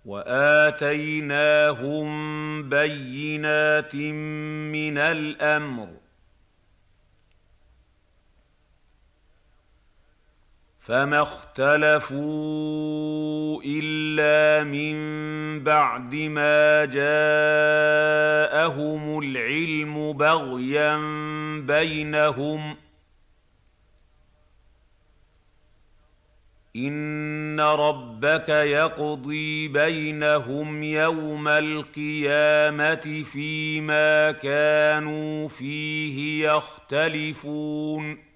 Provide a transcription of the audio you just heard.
وآتيناهم بينات من الأمر فما اخْتَلَفُوا إِلَّا مِن بَعْدِ مَا جَاءَهُمُ الْعِلْمُ بَغْيًا بَيْنَهُمْ ۚ إِنَّ رَبَّكَ يَقْضِي بَيْنَهُمْ يَوْمَ الْقِيَامَةِ فِيمَا كَانُوا فِيهِ يَخْتَلِفُونَ